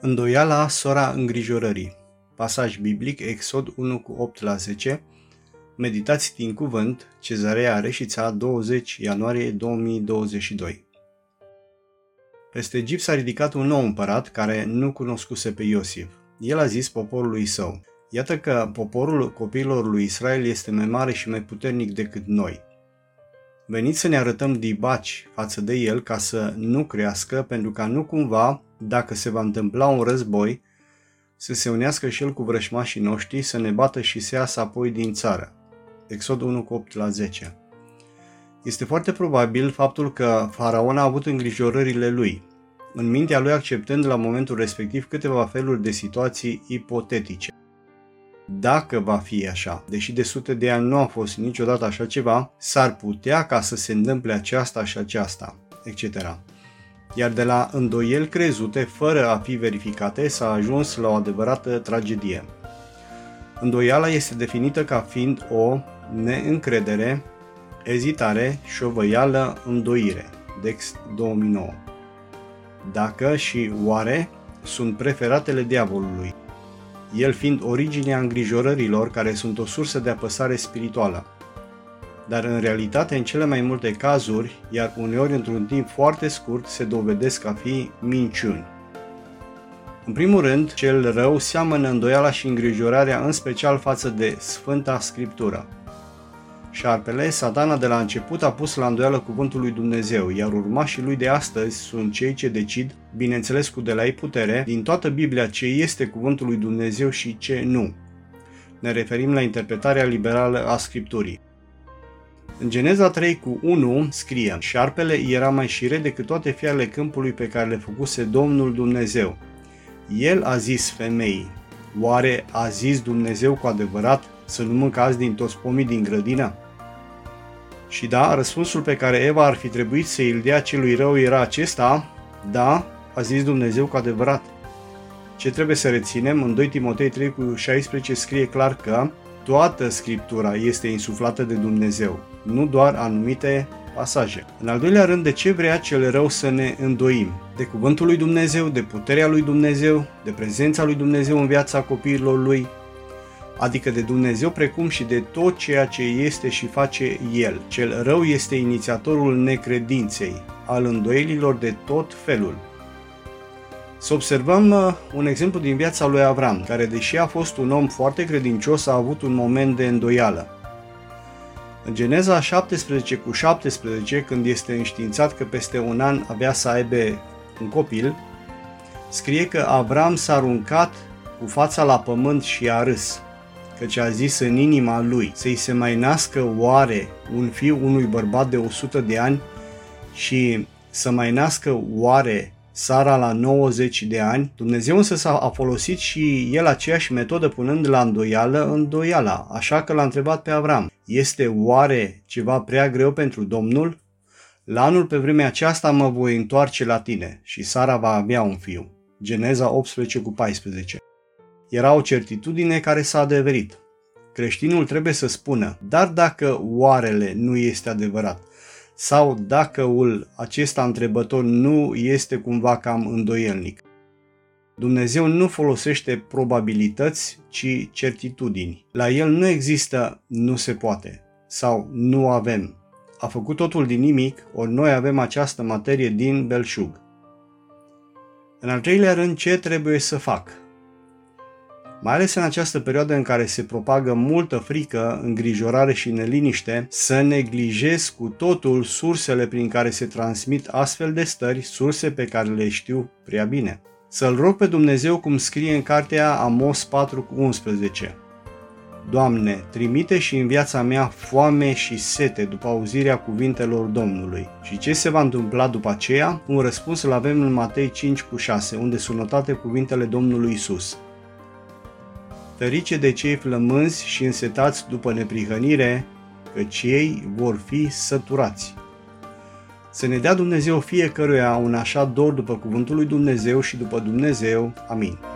Îndoiala, sora îngrijorării. Pasaj biblic, Exod 1:8-10, meditați din cuvânt, Cezarea Reșița, 20 ianuarie 2022. Peste Egipt s-a ridicat un nou împărat care nu cunoscuse pe Iosif. El a zis poporului său: iată că poporul copiilor lui Israel este mai mare și mai puternic decât noi. Veniți să ne arătăm dibaci față de el ca să nu crească, pentru ca nu cumva, dacă se va întâmpla un război, să se unească și el cu vrășmașii noștri, să ne bată și să iasă apoi din țară. Exod 1:8-10. Este foarte probabil faptul că Faraon a avut îngrijorările lui, în mintea lui acceptând la momentul respectiv câteva feluri de situații ipotetice. Dacă va fi așa, deși de sute de ani nu a fost niciodată așa ceva, s-ar putea ca să se întâmple aceasta și aceasta, etc. Iar de la îndoieli crezute, fără a fi verificate, s-a ajuns la o adevărată tragedie. Îndoiala este definită ca fiind o neîncredere, ezitare, șovăială, îndoire. Dex 2009. Dacă și oare sunt preferatele diavolului, el fiind originea îngrijorărilor care sunt o sursă de apăsare spirituală. Dar în realitate, în cele mai multe cazuri, iar uneori într-un timp foarte scurt, se dovedesc a fi minciuni. În primul rând, cel rău seamănă îndoiala și îngrijorarea în special față de Sfânta Scriptură. Șarpele, Satana, de la început a pus la îndoială cuvântul lui Dumnezeu, iar urmașii lui de astăzi sunt cei ce decid, bineînțeles cu de la ei putere, din toată Biblia ce este cuvântul lui Dumnezeu și ce nu. Ne referim la interpretarea liberală a Scripturii. În Geneza 3:1 scrie: șarpele era mai șiret decât toate fiarele câmpului pe care le făcuse Domnul Dumnezeu. El a zis femeii: oare a zis Dumnezeu cu adevărat să nu mâncați din toți pomii din grădină? Și da, răspunsul pe care Eva ar fi trebuit să îl dea celui rău era acesta: da, a zis Dumnezeu cu adevărat. Ce trebuie să reținem? În 2 Timotei 3:16 scrie clar că toată Scriptura este insuflată de Dumnezeu, nu doar anumite pasaje. În al doilea rând, de ce vrea cel rău să ne îndoim? De cuvântul lui Dumnezeu, de puterea lui Dumnezeu, de prezența lui Dumnezeu în viața copiilor lui, adică de Dumnezeu precum și de tot ceea ce este și face El. Cel rău este inițiatorul necredinței, al îndoielilor de tot felul. Să observăm un exemplu din viața lui Avram, care, deși a fost un om foarte credincios, a avut un moment de îndoială. În Geneza 17:17, când este înștiințat că peste un an avea să aibă un copil, scrie că Avram s-a aruncat cu fața la pământ și a râs, căci a zis în inima lui: să-i se mai nască oare un fiu unui bărbat de 100 de ani și să mai nască oare Sara la 90 de ani? Dumnezeu însă a folosit și el aceeași metodă, punând la îndoială îndoiala, așa că l-a întrebat pe Avram: este oare ceva prea greu pentru Domnul? La anul pe vremea aceasta mă voi întoarce la tine și Sara va avea un fiu. Geneza 18:14. Era o certitudine care s-a adeverit. Creștinul trebuie să spună: dar dacă oarele nu este adevărat, sau dacă acesta întrebător nu este cumva cam îndoielnic. Dumnezeu nu folosește probabilități, ci certitudini. La el nu există nu se poate sau nu avem. A făcut totul din nimic, ori noi avem această materie din belșug. În al treilea rând, ce trebuie să fac? Mai ales în această perioadă în care se propagă multă frică, îngrijorare și neliniște, să neglijez cu totul sursele prin care se transmit astfel de stări, surse pe care le știu prea bine. Să-L rog pe Dumnezeu cum scrie în cartea Amos 4:11. Doamne, trimite și în viața mea foame și sete după auzirea cuvintelor Domnului. Și ce se va întâmpla după aceea? Un răspuns îl avem în Matei 5:6, unde sunt notate cuvintele Domnului Isus. Ferice de cei flămânzi și însetați după neprihănire, căci ei vor fi săturați. Să ne dea Dumnezeu fiecăruia un așa dor după cuvântul lui Dumnezeu și după Dumnezeu. Amin.